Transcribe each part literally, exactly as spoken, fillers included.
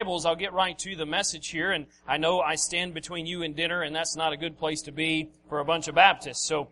I'll get right to the message here, and I know I stand between you and dinner, and that's not a good place to be for a bunch of Baptists. So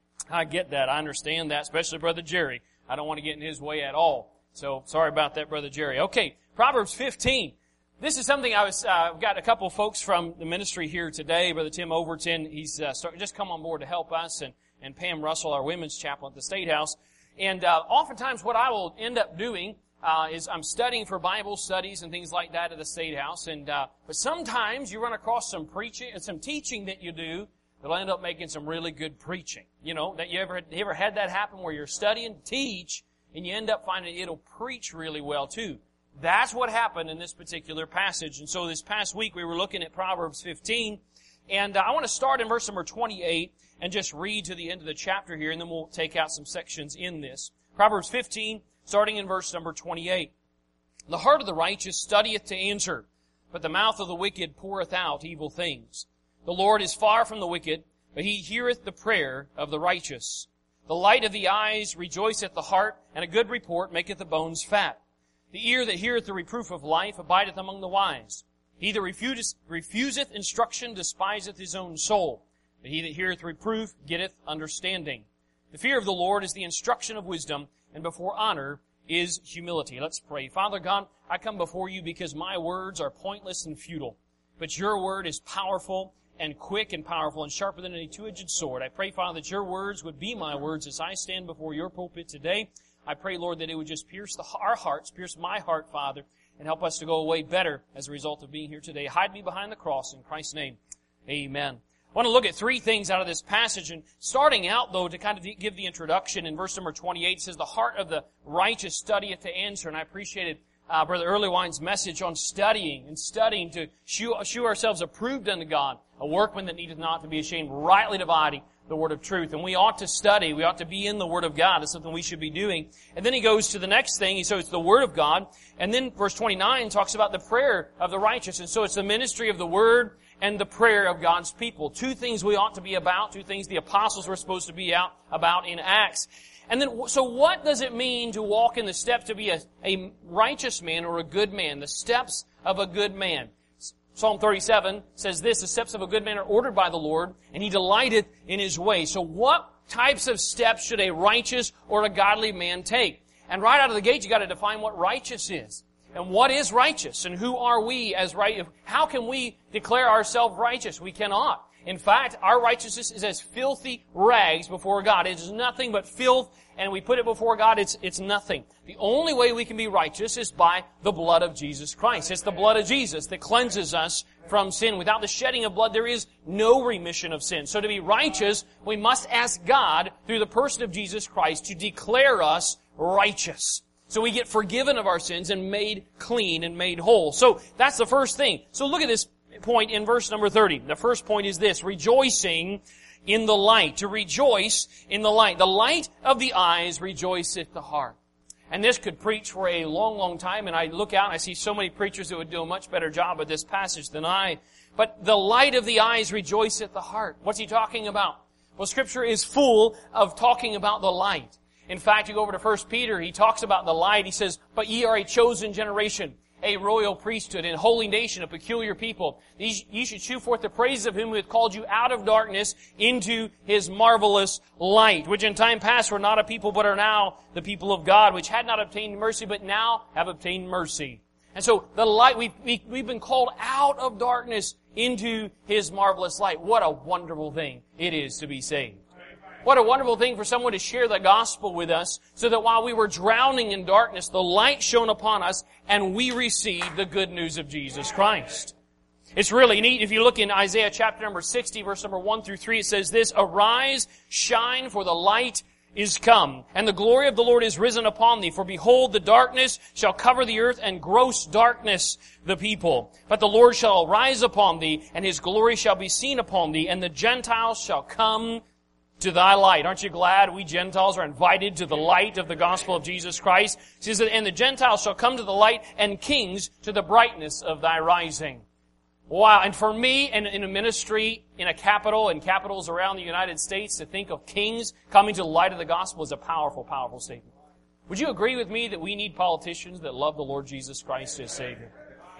I get that. I understand that, especially Brother Jerry. I don't want to get in his way at all. So sorry about that, Brother Jerry. Okay, Proverbs fifteen. This is something I was, uh, I've got a couple of folks from the ministry here today. Brother Tim Overton, he's uh, start, just come on board to help us, and, and Pam Russell, our women's chaplain at the State House. And uh, oftentimes what I will end up doing Uh, is I'm studying for Bible studies and things like that at the State House, and uh, but sometimes you run across some preaching and some teaching that you do that'll end up making some really good preaching. You know, that you ever you ever had that happen where you're studying to teach and you end up finding it'll preach really well too. That's what happened in this particular passage. And so this past week we were looking at Proverbs fifteen, and uh, I want to start in verse number twenty-eight and just read to the end of the chapter here, and then we'll take out some sections in this. Proverbs fifteen. Starting in verse number twenty-eight. The heart of the righteous studieth to answer, but the mouth of the wicked poureth out evil things. The Lord is far from the wicked, but he heareth the prayer of the righteous. The light of the eyes rejoiceth the heart, and a good report maketh the bones fat. The ear that heareth the reproof of life abideth among the wise. He that refuseth, refuseth instruction despiseth his own soul, but he that heareth reproof getteth understanding. The fear of the Lord is the instruction of wisdom, and before honor is humility. Let's pray. Father God, I come before you because my words are pointless and futile, but your word is powerful and quick and powerful and sharper than any two-edged sword. I pray, Father, that your words would be my words as I stand before your pulpit today. I pray, Lord, that it would just pierce the, our hearts, pierce my heart, Father, and help us to go away better as a result of being here today. Hide me behind the cross in Christ's name. Amen. I want to look at three things out of this passage, and starting out, though, to kind of give the introduction, in verse number twenty-eight, it says, the heart of the righteous studieth to answer, and I appreciated uh, Brother Earlywine's message on studying, and studying to shew, shew ourselves approved unto God, a workman that needeth not to be ashamed, rightly dividing the word of truth. And we ought to study, we ought to be in the word of God. It's something we should be doing. And then he goes to the next thing, so it's the word of God, and then verse twenty-nine talks about the prayer of the righteous, and so it's the ministry of the word and the prayer of God's people. Two things we ought to be about, two things the apostles were supposed to be out about in Acts. And then, so what does it mean to walk in the steps to be a, a righteous man or a good man? The steps of a good man. Psalm thirty-seven says this, the steps of a good man are ordered by the Lord, and he delighteth in his way. So what types of steps should a righteous or a godly man take? And right out of the gate, you got to define what righteous is. And what is righteous? And who are we as right? How can we declare ourselves righteous? We cannot. In fact, our righteousness is as filthy rags before God. It is nothing but filth, and we put it before God, it's, it's nothing. The only way we can be righteous is by the blood of Jesus Christ. It's the blood of Jesus that cleanses us from sin. Without the shedding of blood, there is no remission of sin. So to be righteous, we must ask God, through the person of Jesus Christ, to declare us righteous. So we get forgiven of our sins and made clean and made whole. So that's the first thing. So look at this point in verse number thirty. The first point is this, rejoicing in the light. To rejoice in the light. The light of the eyes rejoiceth the heart. And this could preach for a long, long time, and I look out and I see so many preachers that would do a much better job of this passage than I. But the light of the eyes rejoiceth the heart. What's he talking about? Well, Scripture is full of talking about the light. In fact, you go over to First Peter, he talks about the light. He says, but ye are a chosen generation, a royal priesthood, and holy nation, a peculiar people. Ye should shew forth the praises of him who hath called you out of darkness into his marvelous light, which in time past were not a people, but are now the people of God, which had not obtained mercy, but now have obtained mercy. And so the light, we, we, we've been called out of darkness into his marvelous light. What a wonderful thing it is to be saved. What a wonderful thing for someone to share the gospel with us so that while we were drowning in darkness, the light shone upon us and we received the good news of Jesus Christ. It's really neat. If you look in Isaiah chapter number sixty, verse number one through three, it says this, arise, shine, for the light is come, and the glory of the Lord is risen upon thee. For behold, the darkness shall cover the earth, and gross darkness the people. But the Lord shall arise upon thee, and his glory shall be seen upon thee, and the Gentiles shall come to thy light. Aren't you glad we Gentiles are invited to the light of the gospel of Jesus Christ? It says that, and the Gentiles shall come to the light, and kings to the brightness of thy rising. Wow. And for me, in, in a ministry, in a capital, and capitals around the United States, to think of kings coming to the light of the gospel is a powerful, powerful statement. Would you agree with me that we need politicians that love the Lord Jesus Christ as Savior?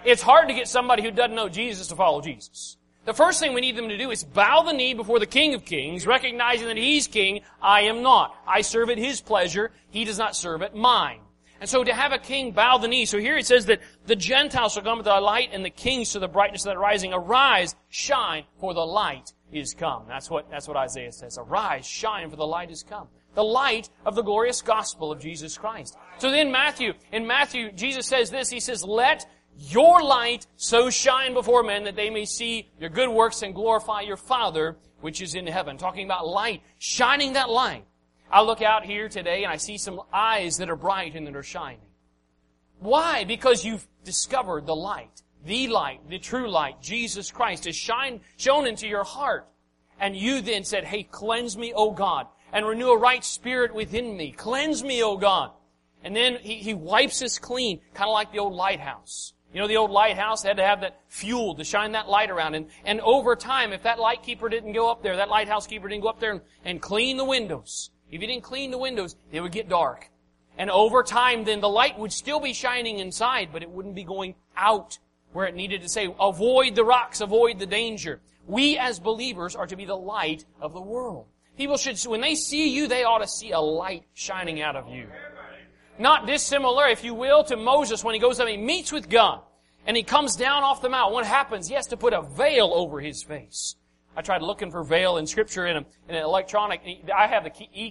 it's hard to get somebody who doesn't know Jesus to follow Jesus. The first thing we need them to do is bow the knee before the King of Kings, recognizing that He's King, I am not. I serve at His pleasure, He does not serve at mine. And so to have a king bow the knee, so here it says that the Gentiles shall come to thy light, and the kings to the brightness of thy rising. Arise, shine, for the light is come. That's what, that's what Isaiah says. Arise, shine, for the light is come. The light of the glorious gospel of Jesus Christ. So then Matthew, in Matthew, Jesus says this, He says, let your light so shine before men that they may see your good works and glorify your Father which is in heaven. Talking about light, shining that light. I look out here today and I see some eyes that are bright and that are shining. Why? Because you've discovered the light. The light, the true light, Jesus Christ, is shine, shone into your heart. And you then said, hey, cleanse me, O God, and renew a right spirit within me. Cleanse me, O God. And then He, he wipes us clean, kind of like the old lighthouse. You know, the old lighthouse had to have that fuel to shine that light around. And, and over time, if that light keeper didn't go up there, that lighthouse keeper didn't go up there and, and clean the windows, if you didn't clean the windows, they would get dark. And over time, then the light would still be shining inside, but it wouldn't be going out where it needed to say, avoid the rocks, avoid the danger. We as believers are to be the light of the world. People should, when they see you, they ought to see a light shining out of you. Not dissimilar, if you will, to Moses when he goes up and he meets with God. And he comes down off the mountain. What happens? He has to put a veil over his face. I tried looking for veil in Scripture in, a, in an electronic. I have the E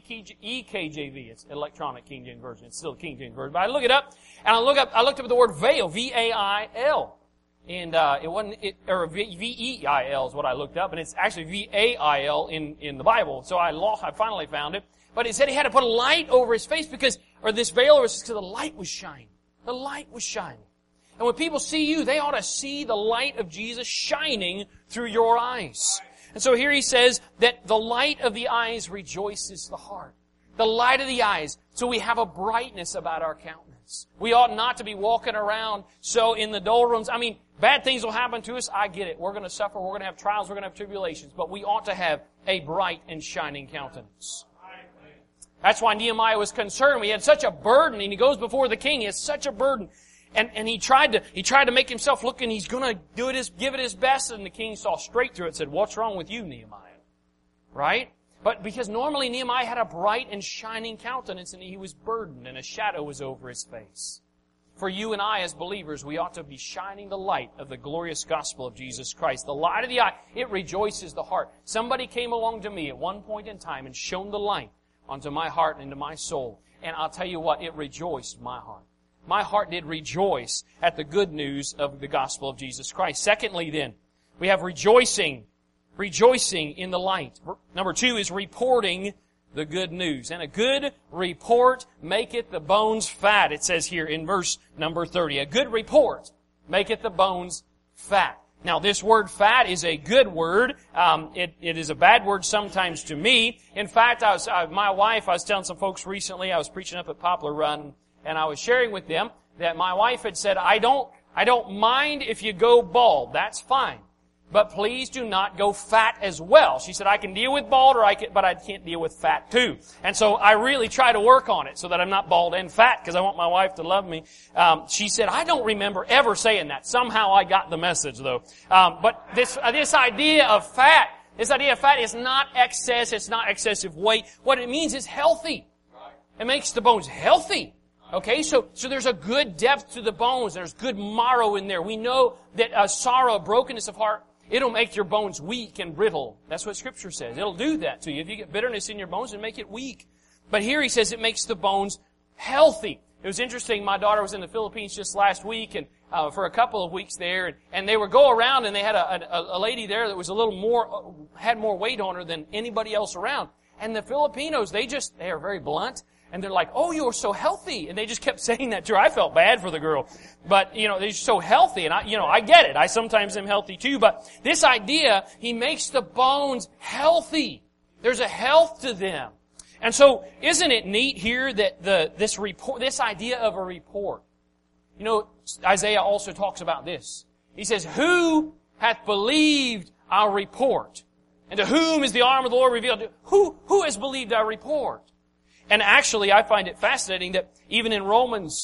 K J V. It's electronic King James Version. It's still King James Version. But I look it up, and I look up. I looked up the word veil, V A I L, and uh, it wasn't it, or V E I L is what I looked up, and it's actually V A I L in in the Bible. So I lost. I finally found it. But it said he had to put a light over his face because, or this veil, was because the light was shining. The light was shining. And when people see you, they ought to see the light of Jesus shining through your eyes. And so here he says that the light of the eyes rejoices the heart. The light of the eyes. So we have a brightness about our countenance. We ought not to be walking around so in the doldrums. I mean, bad things will happen to us. I get it. We're going to suffer. We're going to have trials. We're going to have tribulations. But we ought to have a bright and shining countenance. That's why Nehemiah was concerned. He had such a burden, and he goes before the king. He has such a burden. And, and he tried to, he tried to make himself look, and he's gonna do it his, give it his best, and the king saw straight through it and said, what's wrong with you, Nehemiah? Right? But because normally Nehemiah had a bright and shining countenance, and he was burdened, and a shadow was over his face. For you and I as believers, we ought to be shining the light of the glorious gospel of Jesus Christ. The light of the eye, it rejoices the heart. Somebody came along to me at one point in time and shone the light onto my heart and into my soul. And I'll tell you what, it rejoiced my heart. My heart did rejoice at the good news of the gospel of Jesus Christ. Secondly then, we have rejoicing, rejoicing in the light. Number two is reporting the good news. And a good report maketh the bones fat. It says here in verse number thirty. A good report maketh the bones fat. Now, this word fat is a good word. Um, it, it is a bad word sometimes to me. In fact, I was, uh, my wife, I was telling some folks recently, I was preaching up at Poplar Run, and I was sharing with them that my wife had said, I don't, I don't mind if you go bald. That's fine. But please do not go fat as well. She said, I can deal with bald, or I can, but I can't deal with fat too. And so I really try to work on it so that I'm not bald and fat, because I want my wife to love me. Um, she said, I don't remember ever saying that. Somehow I got the message though. Um, but this, uh, this idea of fat, this idea of fat is not excess, it's not excessive weight. What it means is healthy. It makes the bones healthy. Okay, so, so there's a good depth to the bones. There's good marrow in there. We know that uh, sorrow, brokenness of heart, it'll make your bones weak and brittle. That's what Scripture says. It'll do that to you. If you get bitterness in your bones, it'll make it weak. But here he says it makes the bones healthy. It was interesting. My daughter was in the Philippines just last week, and uh, for a couple of weeks there, and, and they would go around, and they had a, a, a lady there that was a little more, uh, had more weight on her than anybody else around. And the Filipinos, they just, they are very blunt. And they're like, oh, you're so healthy. And they just kept saying that to her. I felt bad for the girl. But, you know, they're so healthy. And I, you know, I get it. I sometimes am healthy too. But this idea, he makes the bones healthy. There's a health to them. And so, isn't it neat here that the, this report, this idea of a report? You know, Isaiah also talks about this. He says, who hath believed our report? And to whom is the arm of the Lord revealed? Who, who has believed our report? And actually, I find it fascinating that even in Romans,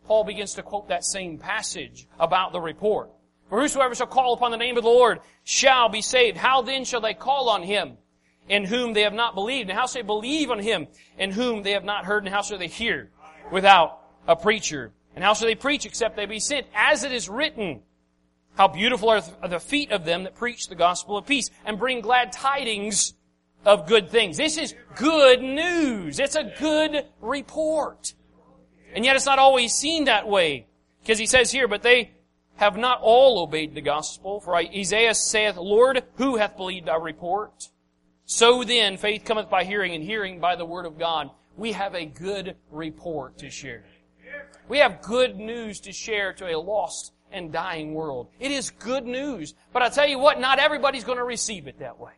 Paul begins to quote that same passage about the report. For whosoever shall call upon the name of the Lord shall be saved. How then shall they call on Him in whom they have not believed? And how shall they believe on Him in whom they have not heard? And how shall they hear without a preacher? And how shall they preach except they be sent? As it is written, how beautiful are the feet of them that preach the gospel of peace and bring glad tidings of good things. This is good news. It's a good report. And yet it's not always seen that way. Because he says here, but they have not all obeyed the gospel. For Isaiah saith, Lord, who hath believed our report? So then, faith cometh by hearing, and hearing by the word of God. We have a good report to share. We have good news to share to a lost and dying world. It is good news. But I tell you what, not everybody's going to receive it that way.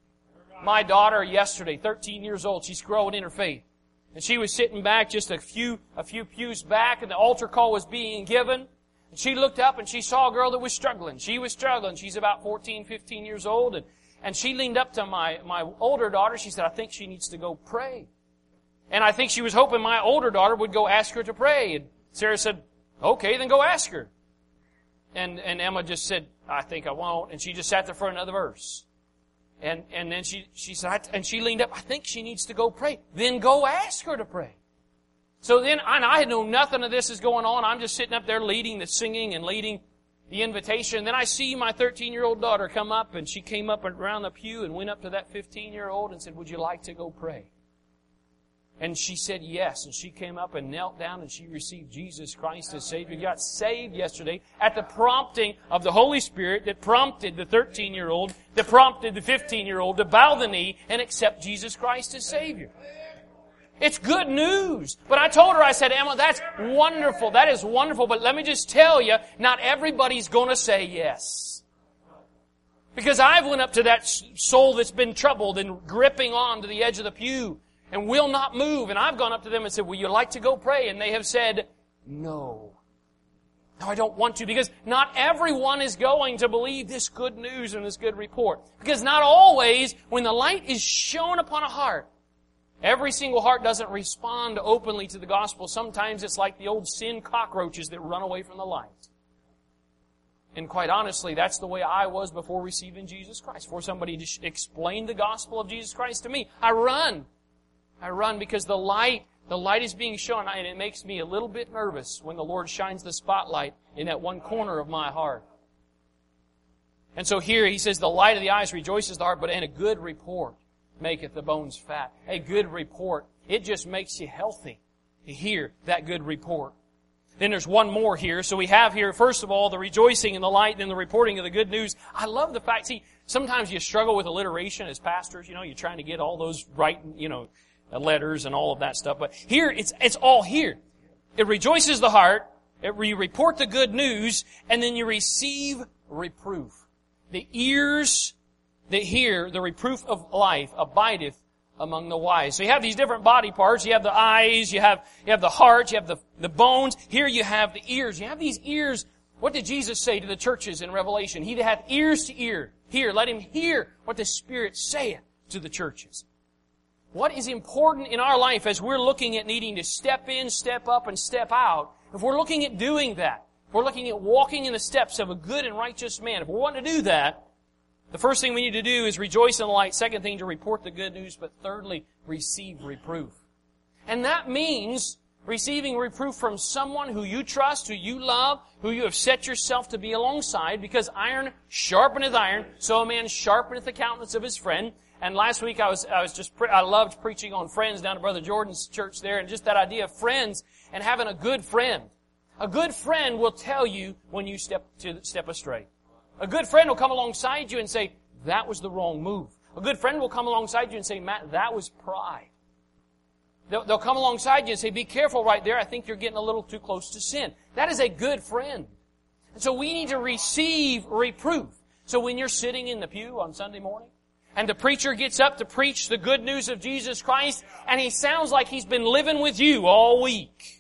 My daughter yesterday, thirteen years old, she's growing in her faith. And she was sitting back just a few, a few pews back, and the altar call was being given. And she looked up and she saw a girl that was struggling. She was struggling. She's about fourteen, fifteen years old. And, and she leaned up to my, my older daughter. She said, I think she needs to go pray. And I think she was hoping my older daughter would go ask her to pray. And Sarah said, okay, then go ask her. And, and Emma just said, I think I won't. And she just sat there for another verse. And, and then she, she said, and she leaned up, I think she needs to go pray. Then go ask her to pray. So then, and I know nothing of this is going on. I'm just sitting up there leading the singing and leading the invitation. And then I see my thirteen-year-old daughter come up, and she came up around the pew and went up to that fifteen-year-old and said, would you like to go pray? And she said yes, and she came up and knelt down and she received Jesus Christ as Savior. Got saved yesterday at the prompting of the Holy Spirit that prompted the thirteen-year-old, that prompted the fifteen-year-old to bow the knee and accept Jesus Christ as Savior. It's good news. But I told her, I said, Emma, that's wonderful. That is wonderful. But let me just tell you, not everybody's going to say yes. Because I've went up to that soul that's been troubled and gripping on to the edge of the pew and will not move. And I've gone up to them and said, would you like to go pray? And they have said, no. No, I don't want to, because not everyone is going to believe this good news and this good report. Because not always, when the light is shone upon a heart, every single heart doesn't respond openly to the gospel. Sometimes it's like the old sin cockroaches that run away from the light. And quite honestly, that's the way I was before receiving Jesus Christ. Before somebody to explain the gospel of Jesus Christ to me, I run. I run because the light, the light is being shown, and it makes me a little bit nervous when the Lord shines the spotlight in that one corner of my heart. And so here he says, the light of the eyes rejoices the heart, but in a good report maketh the bones fat. A good report. It just makes you healthy to hear that good report. Then there's one more here. So we have here, first of all, the rejoicing in the light, then the reporting of the good news. I love the fact, see, sometimes you struggle with alliteration as pastors. You know, you're trying to get all those right, you know, letters and all of that stuff. But here, it's it's all here. It rejoices the heart. It, you report the good news, and then you receive reproof. The ears that hear the reproof of life abideth among the wise. So you have these different body parts. You have the eyes, you have you have the heart, you have the, the bones. Here you have the ears. You have these ears. What did Jesus say to the churches in Revelation? He that hath ears to ear, hear. Let him hear what the Spirit saith to the churches. What is important in our life as we're looking at needing to step in, step up, and step out, if we're looking at doing that, if we're looking at walking in the steps of a good and righteous man, if we want to do that, the first thing we need to do is rejoice in the light. Second thing, to report the good news. But thirdly, receive reproof. And that means receiving reproof from someone who you trust, who you love, who you have set yourself to be alongside, because iron sharpeneth iron, so a man sharpeneth the countenance of his friend. And last week I was, I was just, pre- I loved preaching on friends down at Brother Jordan's church there, and just that idea of friends and having a good friend. A good friend will tell you when you step to step astray. A good friend will come alongside you and say, that was the wrong move. A good friend will come alongside you and say, Matt, that was pride. They'll, they'll come alongside you and say, be careful right there. I think you're getting a little too close to sin. That is a good friend. And so we need to receive reproof. So when you're sitting in the pew on Sunday morning, and the preacher gets up to preach the good news of Jesus Christ, and he sounds like he's been living with you all week.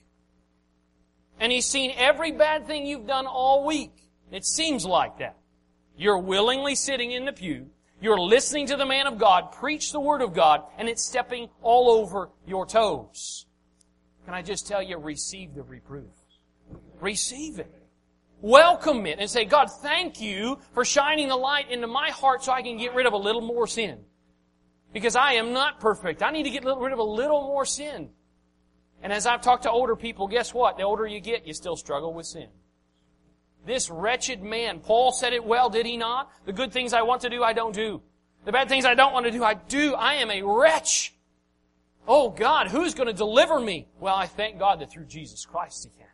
And he's seen every bad thing you've done all week. It seems like that. You're willingly sitting in the pew. You're listening to the man of God preach the Word of God, and it's stepping all over your toes. Can I just tell you, receive the reproof. Receive it. Welcome it and say, God, thank you for shining the light into my heart so I can get rid of a little more sin. Because I am not perfect. I need to get rid of a little more sin. And as I've talked to older people, guess what? The older you get, you still struggle with sin. This wretched man, Paul said it well, did he not? The good things I want to do, I don't do. The bad things I don't want to do, I do. I am a wretch. Oh God, who's going to deliver me? Well, I thank God that through Jesus Christ He can.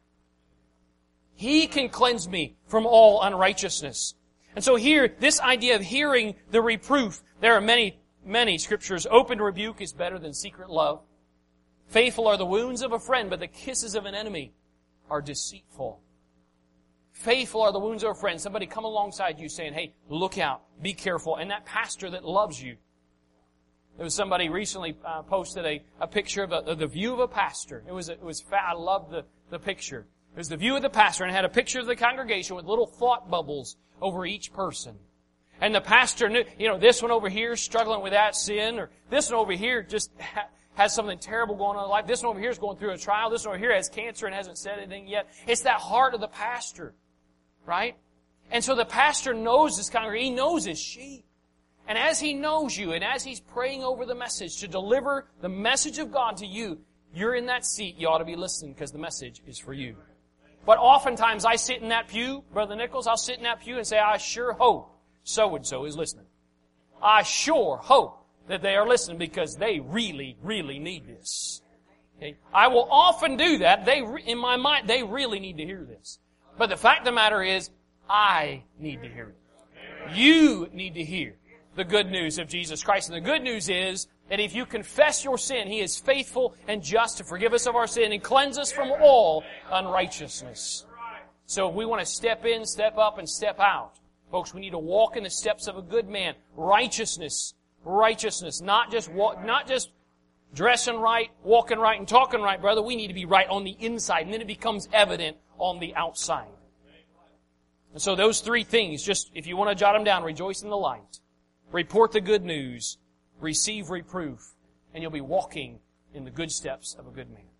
He can cleanse me from all unrighteousness. And so here, this idea of hearing the reproof, there are many, many scriptures. Open rebuke is better than secret love. Faithful are the wounds of a friend, but the kisses of an enemy are deceitful. Faithful are the wounds of a friend. Somebody come alongside you saying, hey, look out, be careful. And that pastor that loves you. There was somebody recently uh, posted a, a picture of, a, of the view of a pastor. It was, a, it was fa- I loved the, the picture. It was the view of the pastor, and it had a picture of the congregation with little thought bubbles over each person. And the pastor knew, you know, this one over here is struggling with that sin, or this one over here just ha- has something terrible going on in life. This one over here is going through a trial. This one over here has cancer and hasn't said anything yet. It's that heart of the pastor, right? And so the pastor knows this congregation. He knows his sheep. And as he knows you, and as he's praying over the message to deliver the message of God to you, you're in that seat. You ought to be listening because the message is for you. But oftentimes I sit in that pew, Brother Nichols, I'll sit in that pew and say, I sure hope so-and-so is listening. I sure hope that they are listening because they really, really need this. Okay? I will often do that. They, in my mind, they really need to hear this. But the fact of the matter is, I need to hear it. You need to hear the good news of Jesus Christ. And the good news is that if you confess your sin, He is faithful and just to forgive us of our sin and cleanse us from all unrighteousness. So if we want to step in, step up, and step out, folks, we need to walk in the steps of a good man. Righteousness. Righteousness. Not just walk, not just dressing right, walking right, and talking right, brother. We need to be right on the inside, and then it becomes evident on the outside. And so those three things, just if you want to jot them down, rejoice in the light, report the good news, receive reproof, and you'll be walking in the good steps of a good man.